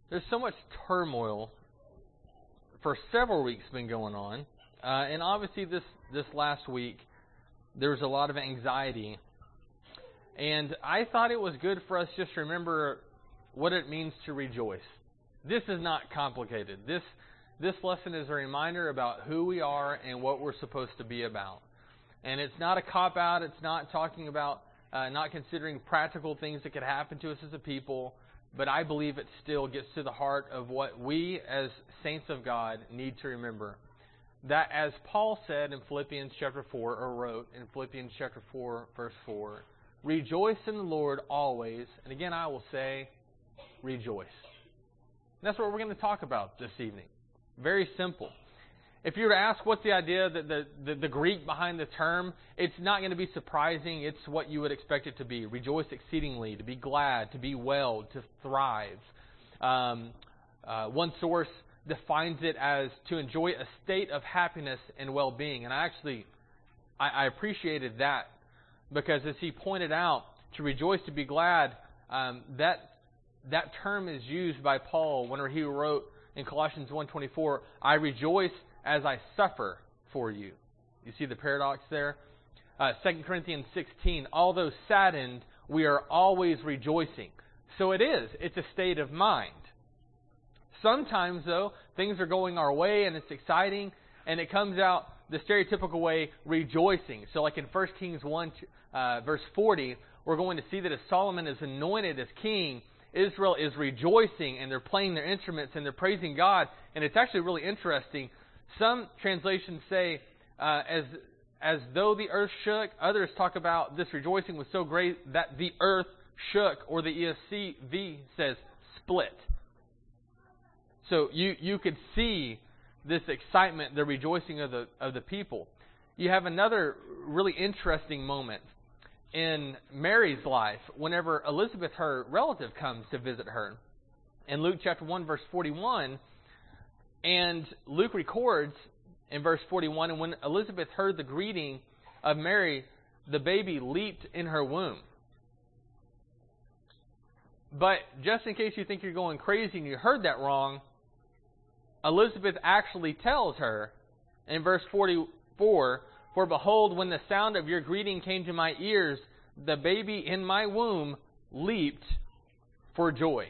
There's so much turmoil for several weeks been going on. And obviously this last week, there was a lot of anxiety. And I thought it was good for us just to remember what it means to rejoice. This is not complicated. This lesson is a reminder about who we are and what we're supposed to be about. And it's not a cop-out. It's not talking about not considering practical things that could happen to us as a people. But I believe it still gets to the heart of what we as saints of God need to remember. That as Paul said in Philippians chapter 4, or wrote in Philippians chapter 4, verse 4, rejoice in the Lord always. And again, I will say, rejoice. And that's what we're going to talk about this evening. Very simple. If you were to ask what's the idea, the Greek behind the term, it's not going to be surprising. It's what you would expect it to be. Rejoice exceedingly, to be glad, to be well, to thrive. One source defines it as to enjoy a state of happiness and well-being. And I appreciated that because as he pointed out, to rejoice, to be glad, that term is used by Paul whenever he wrote in Colossians 1:24, I rejoice as I suffer for you. You see the paradox there? 2 Corinthians 16, although saddened, we are always rejoicing. So it's a state of mind. Sometimes, though, things are going our way and it's exciting, and it comes out the stereotypical way, rejoicing. So like in 1 Kings 1, verse 40, we're going to see that as Solomon is anointed as king, Israel is rejoicing, and they're playing their instruments, and they're praising God. And it's actually really interesting. Some translations say, as though the earth shook. Others talk about this rejoicing was so great that the earth shook, or the ESV says split. So you could see this excitement, the rejoicing of the people. You have another really interesting moment in Mary's life whenever Elizabeth, her relative, comes to visit her. In Luke chapter 1, verse 41, and Luke records in verse 41, and when Elizabeth heard the greeting of Mary, the baby leaped in her womb. But just in case you think you're going crazy and you heard that wrong, Elizabeth actually tells her in verse 44, for behold, when the sound of your greeting came to my ears, the baby in my womb leaped for joy.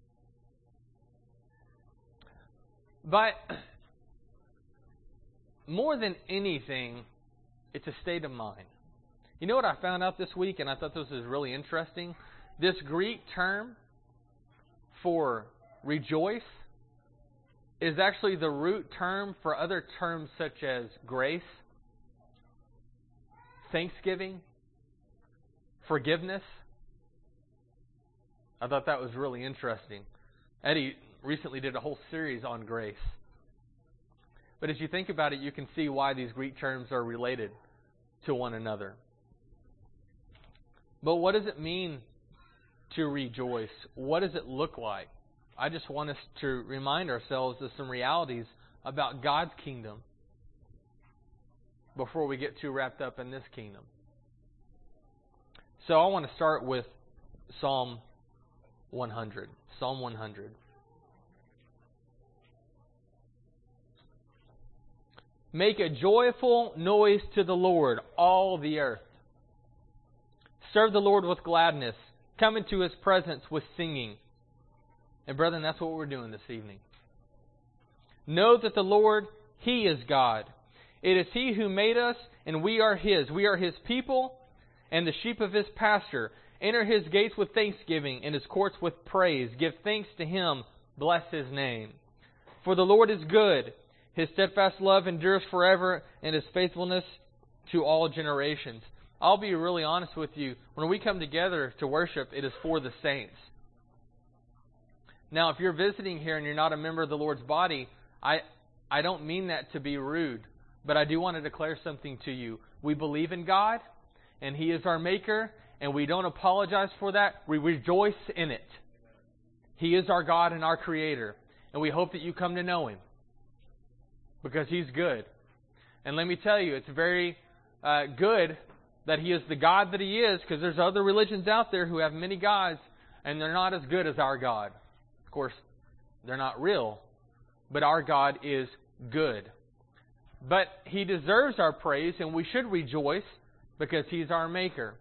But more than anything, it's a state of mind. You know what I found out this week, and I thought this was really interesting? This Greek term for rejoice is actually the root term for other terms such as grace, thanksgiving, forgiveness. I thought that was really interesting. Eddie recently did a whole series on grace. But as you think about it, you can see why these Greek terms are related to one another. But what does it mean to rejoice? What does it look like? I just want us to remind ourselves of some realities about God's kingdom before we get too wrapped up in this kingdom. So I want to start with Psalm 100. Psalm 100. Make a joyful noise to the Lord, all the earth. Serve the Lord with gladness. Come into His presence with singing. And brethren, that's what we're doing this evening. Know that the Lord, He is God. It is He who made us, and we are His. We are His people and the sheep of His pasture. Enter His gates with thanksgiving and His courts with praise. Give thanks to Him. Bless His name. For the Lord is good. His steadfast love endures forever, and His faithfulness to all generations. I'll be really honest with you. When we come together to worship, it is for the saints. Now, if you're visiting here and you're not a member of the Lord's body, I don't mean that to be rude, but I do want to declare something to you. We believe in God, and He is our Maker, and we don't apologize for that. We rejoice in it. He is our God and our Creator, and we hope that you come to know Him because He's good. And let me tell you, it's very good that He is the God that He is, because there's other religions out there who have many gods, and they're not as good as our God. Of course, They're not real. But our God is good. But He deserves our praise, and we should rejoice because He's our Maker.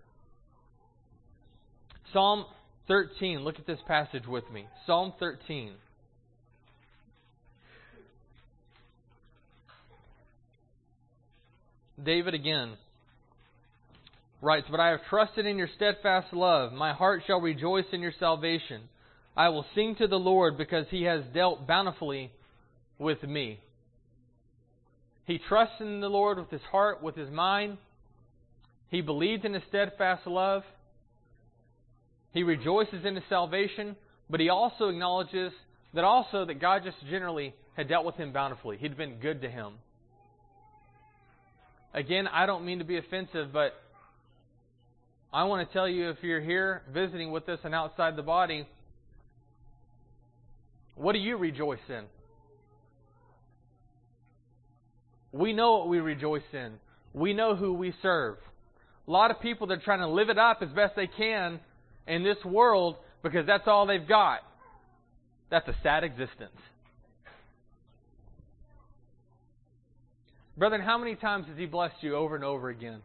Psalm 13. Look at this passage with me. Psalm 13. David again writes, "But I have trusted in your steadfast love. My heart shall rejoice in your salvation. I will sing to the Lord because He has dealt bountifully with me." He trusts in the Lord with his heart, with his mind. He believes in His steadfast love. He rejoices in His salvation, but he also acknowledges that God just generally had dealt with him bountifully. He'd been good to him. Again, I don't mean to be offensive, but I want to tell you, if you're here visiting with us and outside the body, what do you rejoice in? We know what we rejoice in. We know who we serve. A lot of people, they're trying to live it up as best they can in this world because that's all they've got. That's a sad existence. Brethren, how many times has He blessed you over and over again?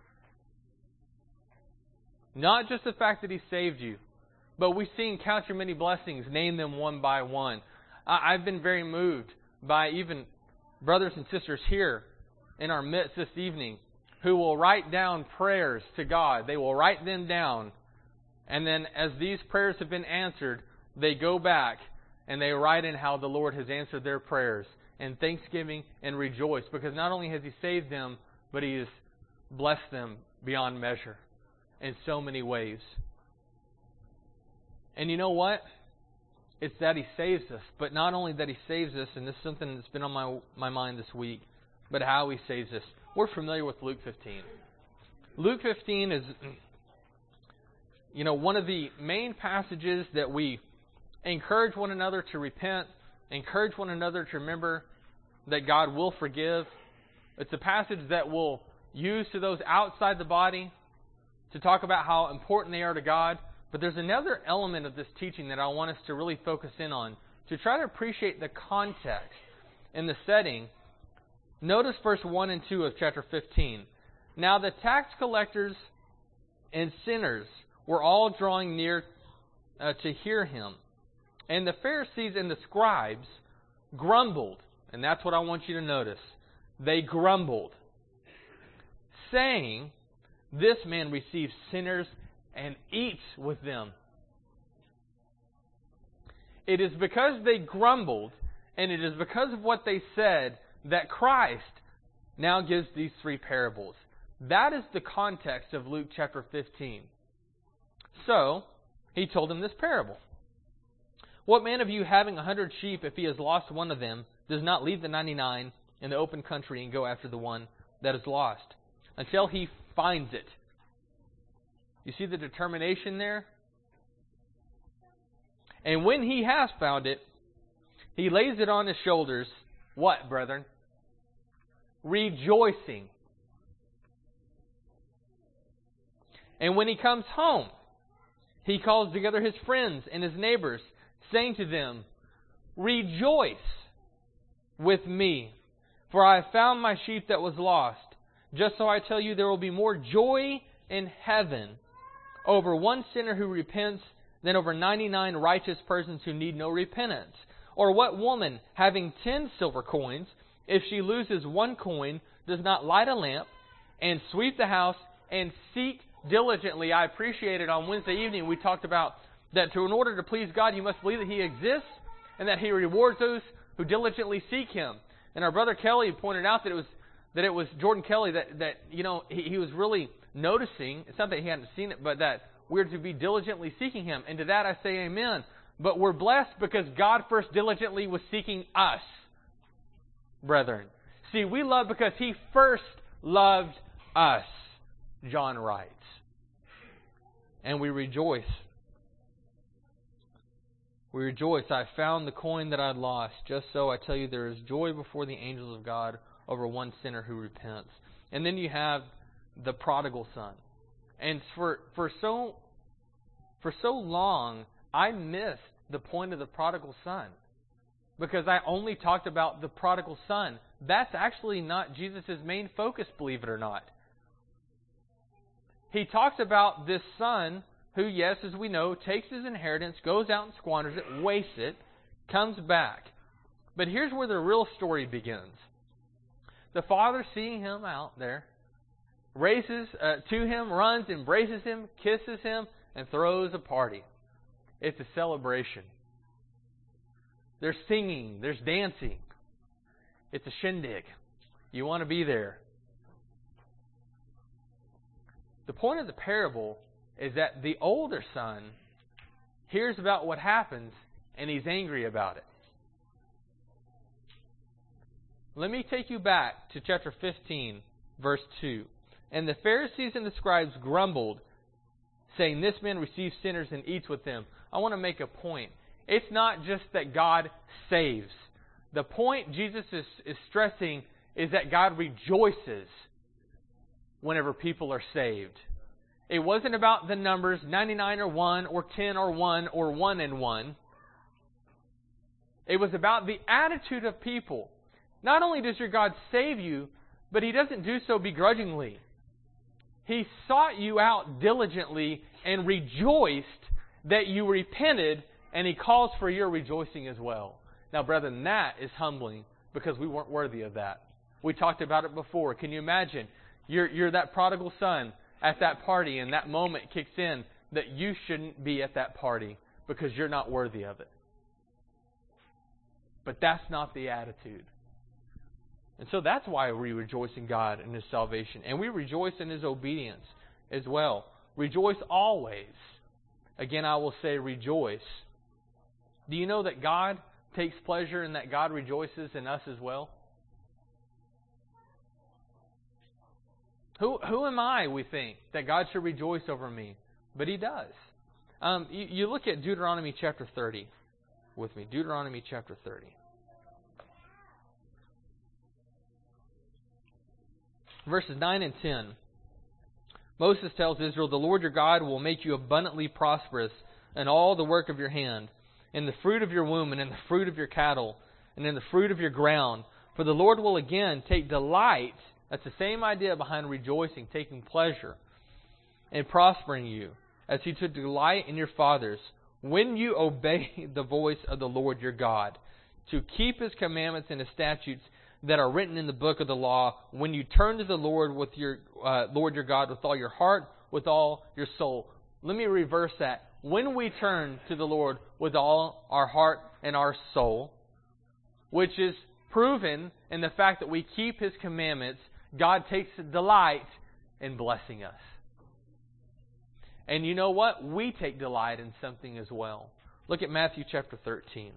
Not just the fact that He saved you, but we've seen count your many blessings, name them one by one. I've been very moved by even brothers and sisters here in our midst this evening who will write down prayers to God. They will write them down. And then as these prayers have been answered, they go back and they write in how the Lord has answered their prayers in thanksgiving and rejoice. Because not only has He saved them, but He has blessed them beyond measure in so many ways. And you know what? It's that He saves us. But not only that He saves us, and this is something that's been on my mind this week, but how He saves us. We're familiar with Luke 15. Luke 15 is, one of the main passages that we encourage one another to repent, encourage one another to remember that God will forgive. It's a passage that we'll use to those outside the body to talk about how important they are to God. But there's another element of this teaching that I want us to really focus in on, to try to appreciate the context and the setting. Notice verse 1 and 2 of chapter 15. Now the tax collectors and sinners were all drawing near to hear Him. And the Pharisees and the scribes grumbled. And that's what I want you to notice. They grumbled, saying, "This man receives sinners and eats with them." It is because they grumbled, and it is because of what they said, that Christ now gives these three parables. That is the context of Luke chapter 15. So, He told them this parable. "What man of you, having 100 sheep, if he has lost one of them, does not leave the 99 in the open country and go after the one that is lost, until he finds it?" You see the determination there? "And when he has found it, he lays it on his shoulders." What, brethren? Rejoicing. "And when he comes home, he calls together his friends and his neighbors, saying to them, 'Rejoice with me, for I have found my sheep that was lost.' Just so I tell you, there will be more joy in heaven over one sinner who repents than over 99 righteous persons who need no repentance. Or what woman, having 10 silver coins, if she loses one coin, does not light a lamp and sweep the house and seek diligently?" I appreciated on Wednesday evening we talked about that in order to please God, you must believe that He exists and that He rewards those who diligently seek Him. And our brother Kelly pointed out that it was Jordan Kelly that he was really noticing. It's not that he hadn't seen it, but that we're to be diligently seeking Him. And to that I say amen. But we're blessed because God first diligently was seeking us, brethren. See, we love because He first loved us, John writes. And we rejoice. We rejoice. "I found the coin that I had lost. Just so I tell you, there is joy before the angels of God over one sinner who repents." And then you have the prodigal son. And for so long, I missed the point of the prodigal son. because I only talked about the prodigal son. That's actually not Jesus' main focus, believe it or not. He talks about this son who, yes, as we know, takes his inheritance, goes out and squanders it, wastes it, comes back. But here's where the real story begins. The father, seeing him out there, races to him, runs, embraces him, kisses him, and throws a party. It's a celebration. There's singing, there's dancing. It's a shindig. You want to be there. The point of the parable is that the older son hears about what happens and he's angry about it. Let me take you back to chapter 15, verse 2. And the Pharisees and the scribes grumbled, saying, "This man receives sinners and eats with them." I want to make a point. It's not just that God saves. The point Jesus is stressing is that God rejoices whenever people are saved. It wasn't about the numbers, 99 or 1, or 10 or 1, or 1 and 1. It was about the attitude of people. Not only does your God save you, but He doesn't do so begrudgingly. He sought you out diligently and rejoiced that you repented, and He calls for your rejoicing as well. Now, brethren, that is humbling because we weren't worthy of that. We talked about it before. Can you imagine? You're that prodigal son at that party, and that moment kicks in that you shouldn't be at that party because you're not worthy of it. But that's not the attitude. And so that's why we rejoice in God and His salvation. And we rejoice in His obedience as well. Rejoice always. Again, I will say rejoice. Do you know that God takes pleasure and that God rejoices in us as well? Who am I, we think, that God should rejoice over me? But He does. You look at Deuteronomy chapter 30 with me. Deuteronomy chapter 30. Verses 9 and 10. Moses tells Israel, "The Lord your God will make you abundantly prosperous in all the work of your hand, in the fruit of your womb, and in the fruit of your cattle, and in the fruit of your ground. For the Lord will again take delight," that's the same idea behind rejoicing, taking pleasure, "in prospering you, as He took delight in your fathers, when you obey the voice of the Lord your God, to keep His commandments and His statutes that are written in the book of the law, when you turn to the Lord with your Lord your God with all your heart, with all your soul." Let me reverse that. When we turn to the Lord with all our heart and our soul, which is proven in the fact that we keep His commandments, God takes delight in blessing us. And you know what? We take delight in something as well. Look at Matthew chapter 13.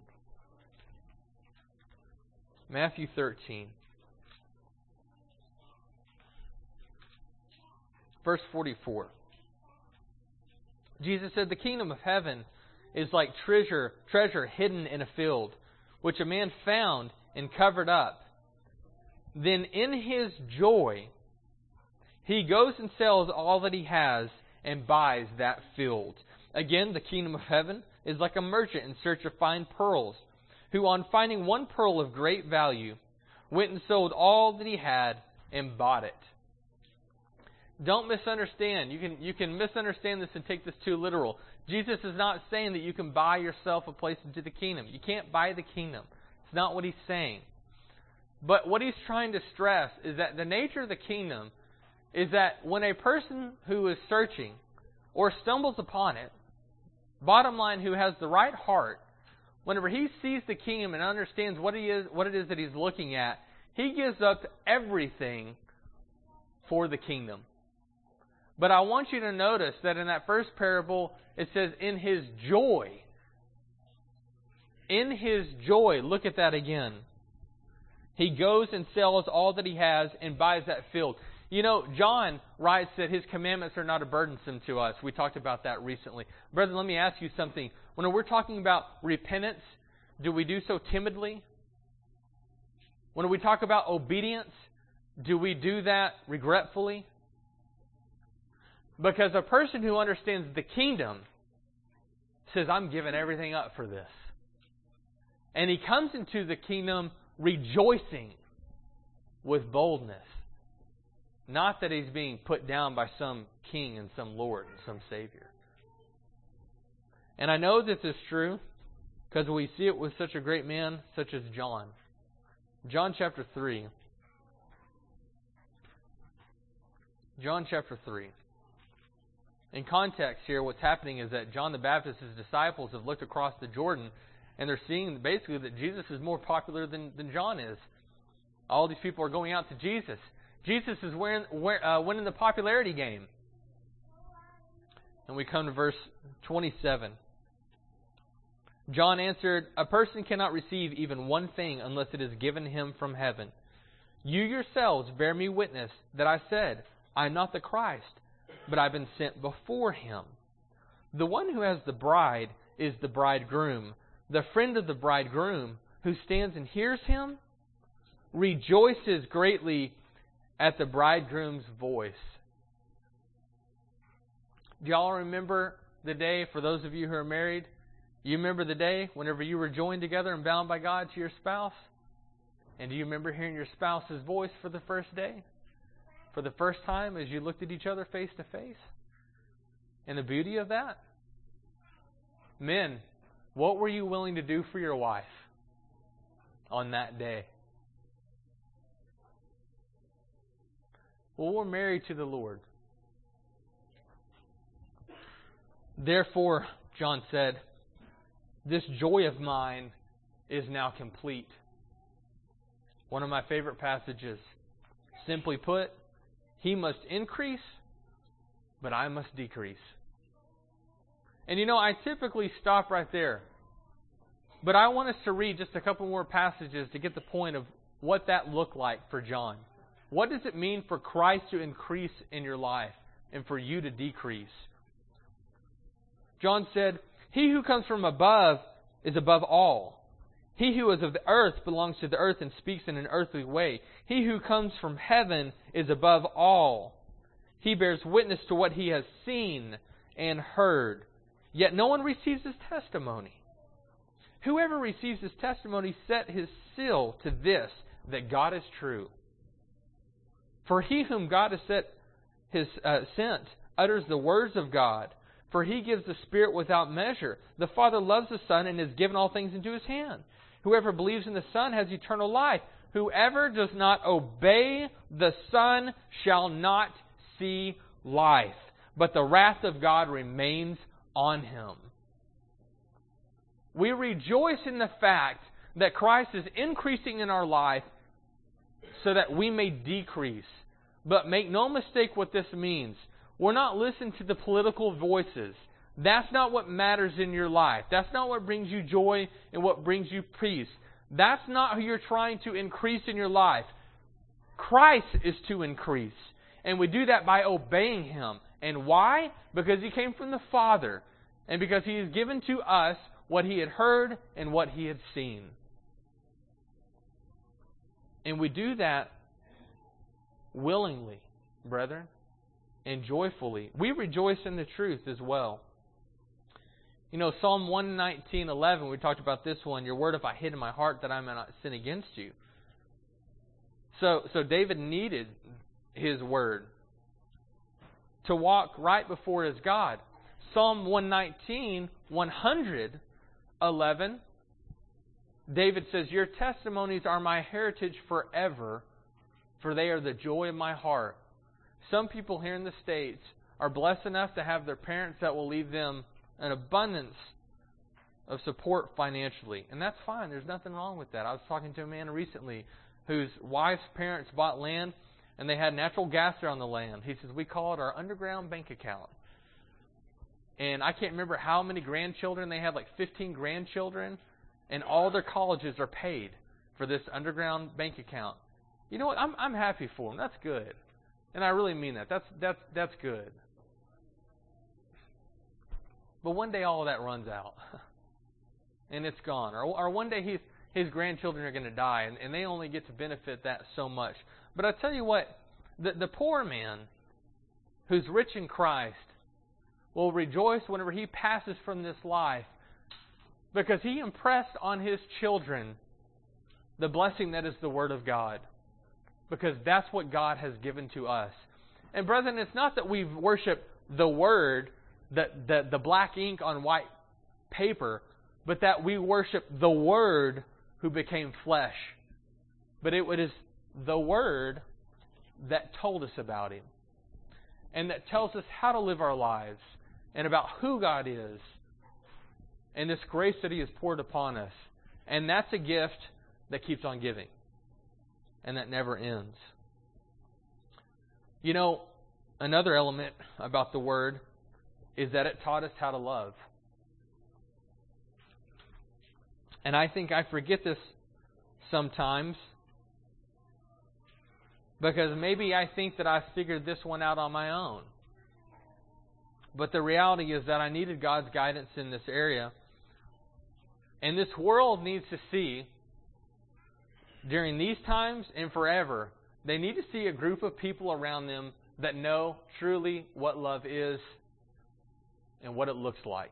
Matthew 13. Verse 44. Jesus said, "The kingdom of heaven is like treasure hidden in a field, which a man found and covered up. Then in his joy, he goes and sells all that he has and buys that field." Again, the kingdom of heaven is like a merchant in search of fine pearls, who on finding one pearl of great value, went and sold all that he had and bought it. Don't misunderstand. You can misunderstand this and take this too literal. Jesus is not saying that you can buy yourself a place into the kingdom. You can't buy the kingdom. It's not what He's saying. But what He's trying to stress is that the nature of the kingdom is that when a person who is searching or stumbles upon it, bottom line, who has the right heart, whenever he sees the kingdom and understands what it is that he's looking at, he gives up everything for the kingdom. But I want you to notice that in that first parable, it says, in his joy. In his joy. Look at that again. He goes and sells all that he has and buys that field. You know, John writes that His commandments are not a burdensome to us. We talked about that recently. Brethren, let me ask you something. When we're talking about repentance, do we do so timidly? When we talk about obedience, do we do that regretfully? Because a person who understands the kingdom says, "I'm giving everything up for this." And he comes into the kingdom rejoicing with boldness. Not that he's being put down by some king and some Lord and some Savior. And I know this is true because we see it with such a great man such as John. John chapter 3. John chapter 3. In context here, what's happening is that John the Baptist's disciples have looked across the Jordan and they're seeing basically that Jesus is more popular than John is. All these people are going out to Jesus. Jesus is winning the popularity game. And we come to verse 27. John answered, "A person cannot receive even one thing unless it is given him from heaven. You yourselves bear me witness that I said, I am not the Christ, but I've been sent before him. The one who has the bride is the bridegroom. The friend of the bridegroom who stands and hears him rejoices greatly at the bridegroom's voice." Do y'all remember the day, for those of you who are married, you remember the day whenever you were joined together and bound by God to your spouse? And do you remember hearing your spouse's voice for the first day? For the first time as you looked at each other face to face? And the beauty of that? Men, what were you willing to do for your wife on that day? Well, we're married to the Lord. Therefore, John said, this joy of mine is now complete. One of my favorite passages. Simply put, he must increase, but I must decrease. And I typically stop right there. But I want us to read just a couple more passages to get the point of what that looked like for John. What does it mean for Christ to increase in your life and for you to decrease? John said, "He who comes from above is above all. He who is of the earth belongs to the earth and speaks in an earthly way. He who comes from heaven is above all. He bears witness to what he has seen and heard. Yet no one receives his testimony. Whoever receives his testimony set his seal to this, that God is true. For he whom God has sent utters the words of God. For he gives the Spirit without measure. The Father loves the Son and has given all things into his hand. Whoever believes in the Son has eternal life. Whoever does not obey the Son shall not see life, but the wrath of God remains on him." We rejoice in the fact that Christ is increasing in our life so that we may decrease. But make no mistake what this means. We're not listening to the political voices. That's not what matters in your life. That's not what brings you joy and what brings you peace. That's not who you're trying to increase in your life. Christ is to increase. And we do that by obeying Him. And why? Because He came from the Father. And because He has given to us what He had heard and what He had seen. And we do that willingly, brethren, and joyfully. We rejoice in the truth as well. You know, Psalm 119:11, we talked about this one. Your word have I hid in my heart that I may not sin against you. So David needed his word to walk right before his God. Psalm 119:111, David says, "Your testimonies are my heritage forever, for they are the joy of my heart." Some people here in the States are blessed enough to have their parents that will leave them an abundance of support financially. And that's fine. There's nothing wrong with that. I was talking to a man recently whose wife's parents bought land and they had natural gas there on the land. He says, we call it our underground bank account. And I can't remember how many grandchildren. They had like 15 grandchildren. And all their colleges are paid for this underground bank account. You know what? I'm happy for them. That's good. And I really mean that. That's good. But one day all of that runs out. And it's gone. Or one day his grandchildren are going to die. And they only get to benefit that so much. But I tell you what. The poor man who's rich in Christ will rejoice whenever he passes from this life because He impressed on His children the blessing that is the Word of God. Because that's what God has given to us. And brethren, it's not that we worship the Word, the black ink on white paper, but that we worship the Word who became flesh. But it is the Word that told us about Him, and that tells us how to live our lives, and about who God is, and this grace that He has poured upon us. And that's a gift that keeps on giving, and that never ends. You know, another element about the Word is that it taught us how to love. And I think I forget this sometimes, because maybe I think that I figured this one out on my own. But the reality is that I needed God's guidance in this area. And this world needs to see, during these times and forever, they need to see a group of people around them that know truly what love is and what it looks like.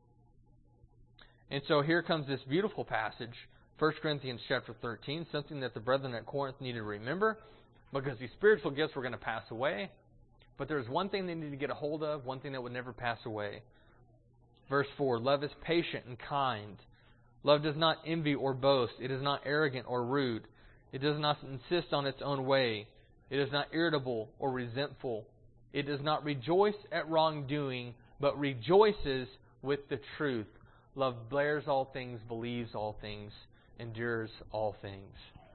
And so here comes this beautiful passage, 1 Corinthians chapter 13, something that the brethren at Corinth needed to remember, because these spiritual gifts were going to pass away. But there's one thing they need to get a hold of, one thing that would never pass away. Verse 4, love is patient and kind. Love does not envy or boast. It is not arrogant or rude. It does not insist on its own way. It is not irritable or resentful. It does not rejoice at wrongdoing, but rejoices with the truth. Love bears all things, believes all things, endures all things.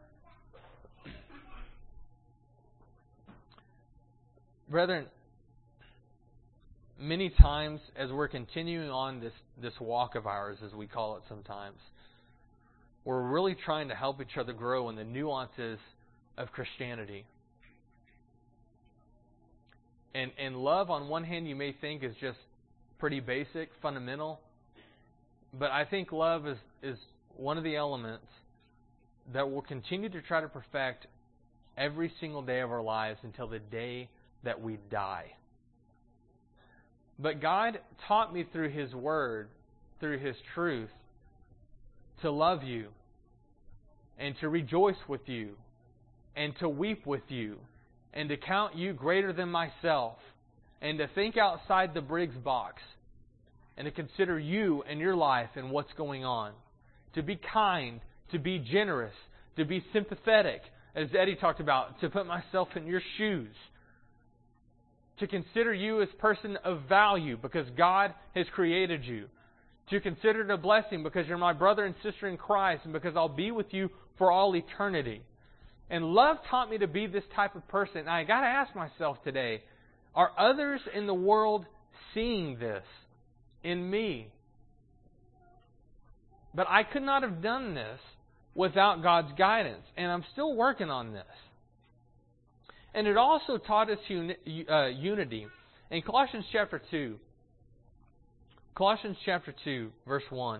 Brethren, many times as we're continuing on this walk of ours, as we call it sometimes, we're really trying to help each other grow in the nuances of Christianity. And love, on one hand, you may think is just pretty basic, fundamental. But I think love is one of the elements that we'll continue to try to perfect every single day of our lives until the day that we die. But God taught me through His Word, through His truth, to love you, and to rejoice with you, and to weep with you, and to count you greater than myself, and to think outside the Briggs box, and to consider you and your life and what's going on. To be kind, to be generous, to be sympathetic, as Eddie talked about, to put myself in your shoes. To consider you as a person of value because God has created you. To consider it a blessing because you're my brother and sister in Christ, and because I'll be with you for all eternity. And love taught me to be this type of person. And I got to ask myself today, are others in the world seeing this in me? But I could not have done this without God's guidance. And I'm still working on this. And it also taught us unity. In Colossians chapter 2, verse 1,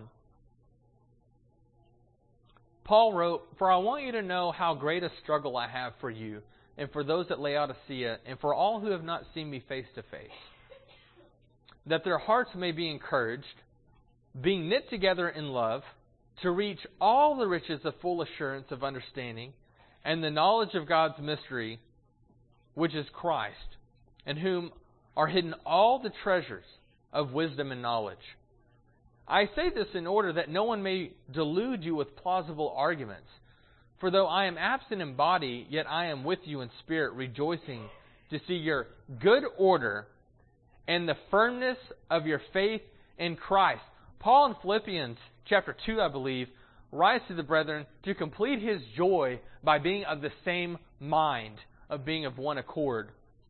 Paul wrote, "For I want you to know how great a struggle I have for you, and for those at Laodicea, and for all who have not seen me face to face, that their hearts may be encouraged, being knit together in love, to reach all the riches of full assurance of understanding, and the knowledge of God's mystery, which is Christ, in whom are hidden all the treasures of wisdom and knowledge. I say this in order that no one may delude you with plausible arguments. For though I am absent in body, yet I am with you in spirit, rejoicing to see your good order and the firmness of your faith in Christ." Paul in Philippians chapter 2, I believe, writes to the brethren to complete his joy by being of the same mind, of being of one accord.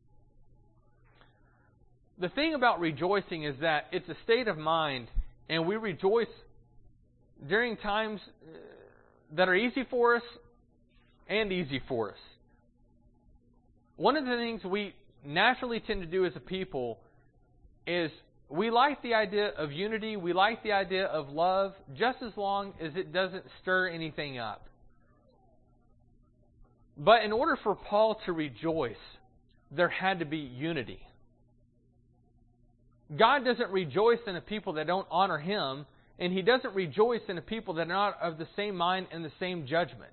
The thing about rejoicing is that it's a state of mind, and we rejoice during times that are easy for us and easy for us. One of the things we naturally tend to do as a people is we like the idea of unity, we like the idea of love, just as long as it doesn't stir anything up. But in order for Paul to rejoice, there had to be unity. God doesn't rejoice in a people that don't honor Him, And He doesn't rejoice in a people that are not of the same mind and the same judgment.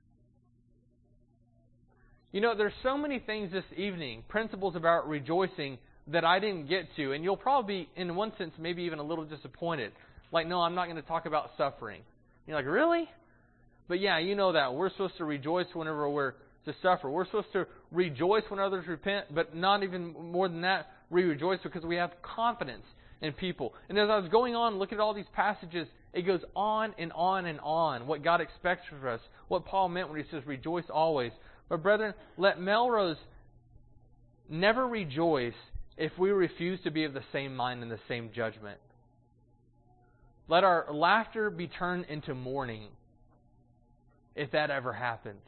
You know, there's so many things this evening, principles about rejoicing, that I didn't get to. And you'll probably be, in one sense, maybe even a little disappointed. Like, no, I'm not going to talk about suffering. You're like, really? But yeah, you know that. We're supposed to rejoice whenever we're to suffer. We're supposed to rejoice when others repent, but not even more than that, we rejoice because we have confidence in people. And as I was going on, look at all these passages, it goes on and on and on, what God expects of us, what Paul meant when he says rejoice always. But brethren, let Melrose never rejoice if we refuse to be of the same mind and the same judgment. Let our laughter be turned into mourning, if that ever happens.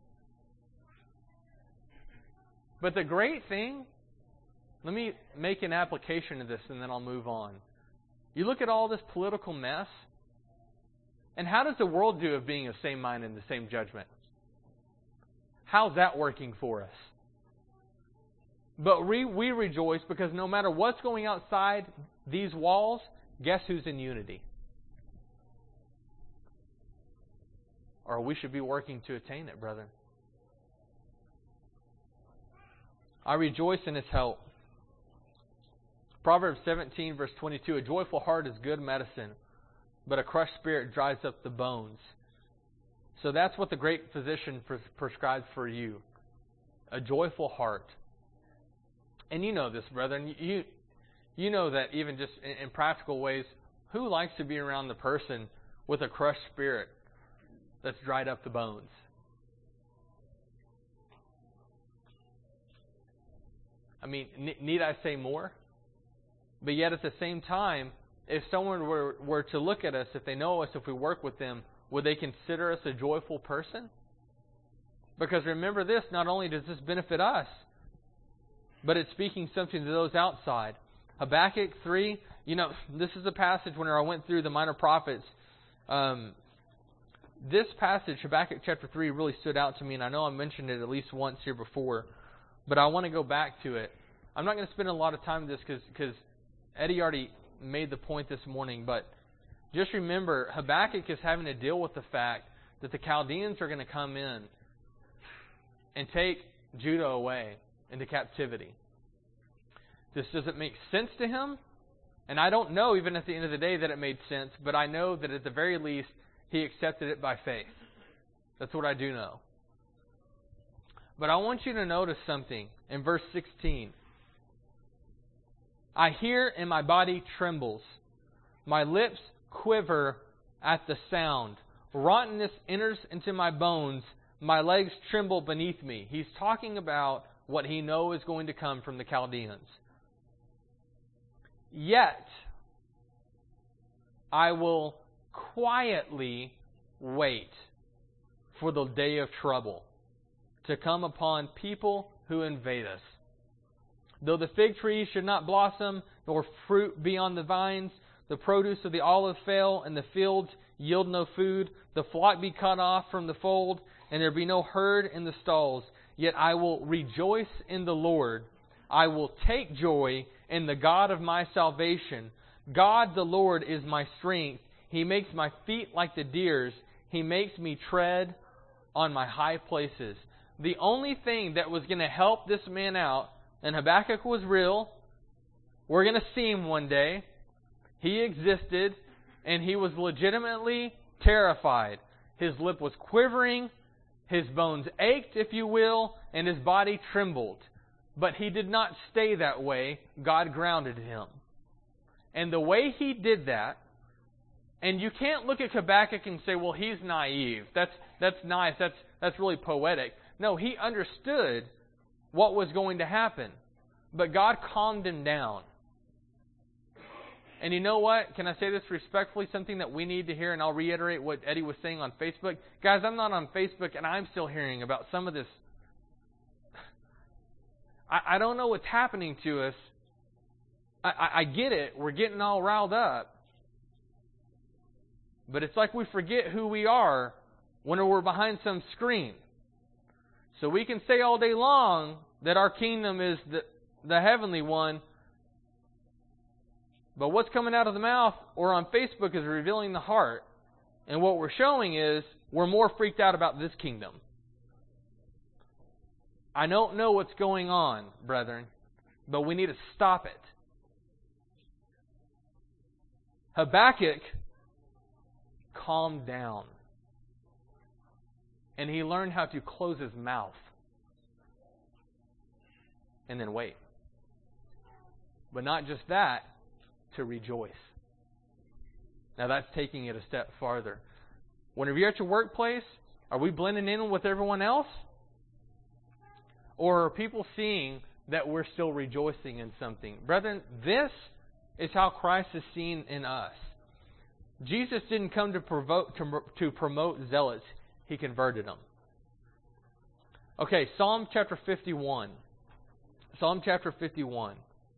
But the great thing, let me make an application of this and then I'll move on. You look at all this political mess, and how does the world do of being of the same mind and the same judgment? How's that working for us? But we rejoice because no matter what's going outside these walls, guess who's in unity? Or we should be working to attain it, brethren. I rejoice in His help. Proverbs 17, verse 22, a joyful heart is good medicine, but a crushed spirit dries up the bones. So that's what the great physician prescribes for you. A joyful heart. And you know this, brethren. You know that even just in practical ways, who likes to be around the person with a crushed spirit that's dried up the bones? I mean, need I say more? But yet at the same time, if someone were to look at us, if they know us, if we work with them, would they consider us a joyful person? Because remember this, not only does this benefit us, but it's speaking something to those outside. Habakkuk 3, you know, this is a passage whenever I went through the minor prophets. This passage, Habakkuk chapter 3, really stood out to me, and I know I mentioned it at least once here before, but I want to go back to it. I'm not going to spend a lot of time on this because Eddie already made the point this morning, but just remember, Habakkuk is having to deal with the fact that the Chaldeans are going to come in and take Judah away into captivity. This doesn't make sense to him, and I don't know even at the end of the day that it made sense, but I know that at the very least he accepted it by faith. That's what I do know. But I want you to notice something in verse 16. I hear and my body trembles. My lips quiver at the sound. Rottenness enters into my bones. My legs tremble beneath me. He's talking about what he knows is going to come from the Chaldeans. Yet, I will quietly wait for the day of trouble to come upon people who invade us. Though the fig tree should not blossom, nor fruit be on the vines, the produce of the olive fail, and the fields yield no food, the flock be cut off from the fold, and there be no herd in the stalls, yet I will rejoice in the Lord. I will take joy in the God of my salvation. God the Lord is my strength. He makes my feet like the deer's. He makes me tread on my high places. The only thing that was going to help this man out, and Habakkuk was real, we're going to see him one day. He existed, and he was legitimately terrified. His lip was quivering, his bones ached, if you will, and his body trembled. But he did not stay that way. God grounded him. And the way he did that, and you can't look at Habakkuk and say, well, he's naive. That's nice. That's really poetic. No, he understood what was going to happen. But God calmed him down. And you know what? Can I say this respectfully? Something that we need to hear, and I'll reiterate what Eddie was saying on Facebook. Guys, I'm not on Facebook, and I'm still hearing about some of this. I don't know what's happening to us. I get it. We're getting all riled up. But it's like we forget who we are when we're behind some screen. So we can say all day long that our kingdom is the heavenly one. But what's coming out of the mouth or on Facebook is revealing the heart. And what we're showing is we're more freaked out about this kingdom. I don't know what's going on, brethren, but we need to stop it. Habakkuk calmed down. And he learned how to close his mouth. And then wait. But not just that, to rejoice. Now that's taking it a step farther. Whenever you're at your workplace, are we blending in with everyone else? Or are people seeing that we're still rejoicing in something? Brethren, this is how Christ is seen in us. Jesus didn't come to promote zealots. He converted them. Okay, Psalm chapter 51. Psalm chapter 51.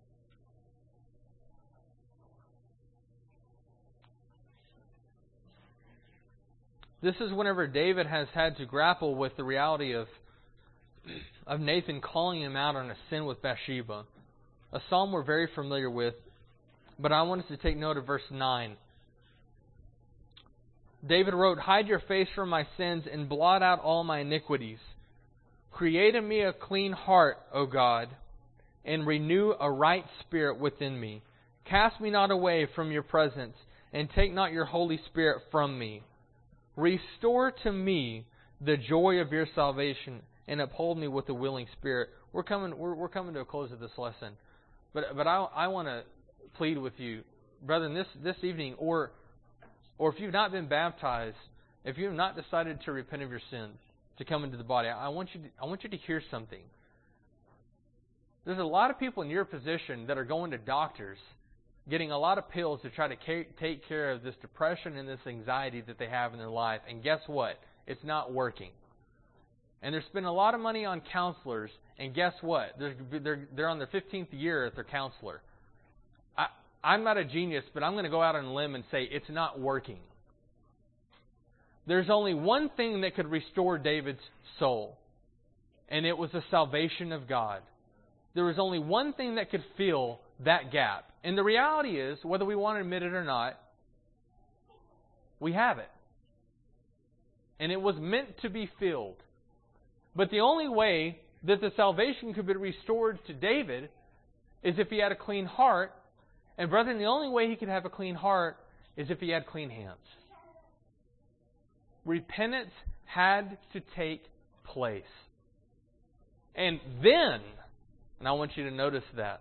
This is whenever David has had to grapple with the reality of Nathan calling him out on a sin with Bathsheba. A psalm we're very familiar with, but I want us to take note of verse 9. David wrote, "Hide your face from my sins and blot out all my iniquities. Create in me a clean heart, O God, and renew a right spirit within me. Cast me not away from your presence, and take not your Holy Spirit from me. Restore to me the joy of your salvation, and uphold me with a willing spirit." We're coming to a close of this lesson, but I want to plead with you, brethren, this evening, or if you've not been baptized, if you have not decided to repent of your sins, to come into the body, I want you to hear something. There's a lot of people in your position that are going to doctors, getting a lot of pills to try to take care of this depression and this anxiety that they have in their life. And guess what? It's not working. And they're spending a lot of money on counselors. And guess what? They're on their 15th year at their counselor. I'm not a genius, but I'm going to go out on a limb and say it's not working. There's only one thing that could restore David's soul, and it was the salvation of God. There was only one thing that could fill that gap. And the reality is, whether we want to admit it or not, we have it. And it was meant to be filled. But the only way that the salvation could be restored to David is if he had a clean heart. And brethren, the only way he could have a clean heart is if he had clean hands. Repentance had to take place. And then, and I want you to notice that,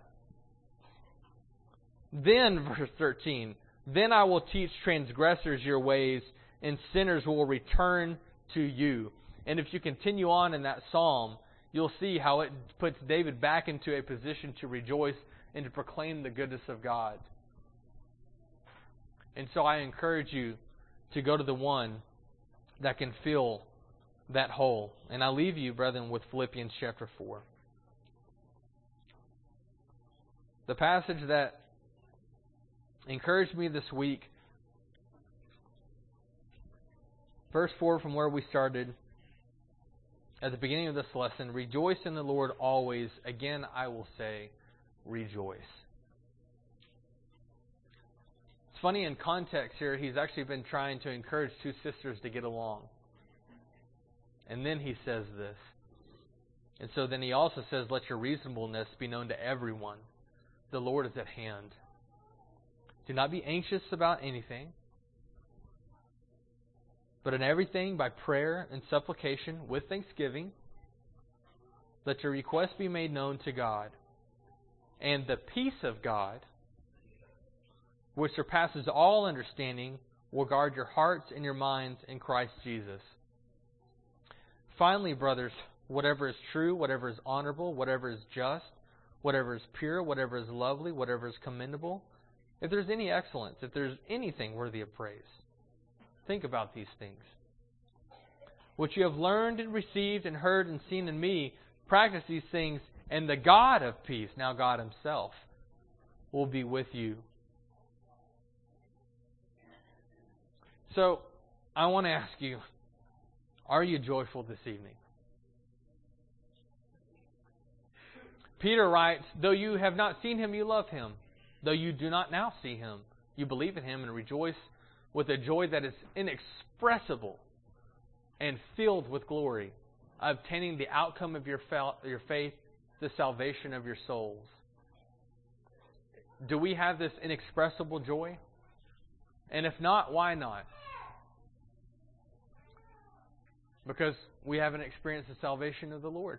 then, verse 13, "Then I will teach transgressors your ways, and sinners will return to you." And if you continue on in that psalm, you'll see how it puts David back into a position to rejoice and to proclaim the goodness of God. And so I encourage you to go to the one that can fill that hole. And I leave you, brethren, with Philippians chapter 4. The passage that encouraged me this week, verse 4 from where we started at the beginning of this lesson, "Rejoice in the Lord always. Again, I will say, rejoice." It's funny, in context here, he's actually been trying to encourage two sisters to get along. And then he says this. And so then he also says, "Let your reasonableness be known to everyone. The Lord is at hand. Do not be anxious about anything, but in everything by prayer and supplication with thanksgiving, let your requests be made known to God. And the peace of God, which surpasses all understanding, will guard your hearts and your minds in Christ Jesus. Finally, brothers, whatever is true, whatever is honorable, whatever is just, whatever is pure, whatever is lovely, whatever is commendable, if there's any excellence, if there's anything worthy of praise, think about these things. What you have learned and received and heard and seen in me, practice these things, and the God of peace," now God Himself, "will be with you." So, I want to ask you, are you joyful this evening? Peter writes, "Though you have not seen Him, you love Him. Though you do not now see Him, you believe in Him and rejoice with a joy that is inexpressible and filled with glory, obtaining the outcome of your faith, the salvation of your souls. Do we have this inexpressible joy? And if not, why not? Because we haven't experienced the salvation of the Lord.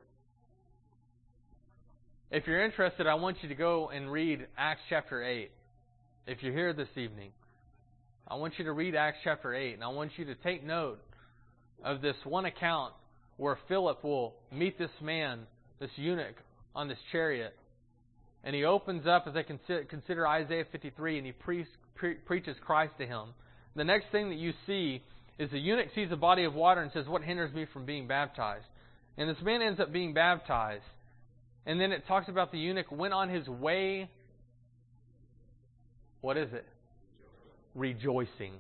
If you're interested, I want you to go and read Acts chapter 8. If you're here this evening, I want you to read Acts chapter 8, and I want you to take note of this one account where Philip will meet this man, this eunuch, on this chariot. And he opens up, as they consider Isaiah 53, and he preaches Christ to him. The next thing that you see is the eunuch sees a body of water and says, "What hinders me from being baptized?" And this man ends up being baptized. And then it talks about the eunuch went on his way. What is it? Rejoicing.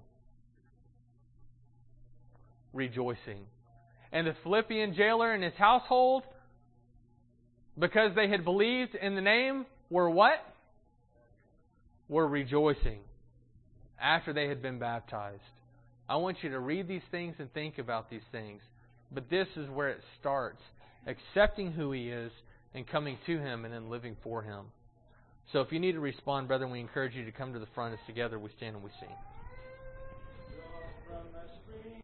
Rejoicing. And the Philippian jailer and his household, because they had believed in the name, were what? Were rejoicing after they had been baptized. I want you to read these things and think about these things. But this is where it starts. Accepting who He is and coming to Him and then living for Him. So if you need to respond, brethren, we encourage you to come to the front as together we stand and we sing.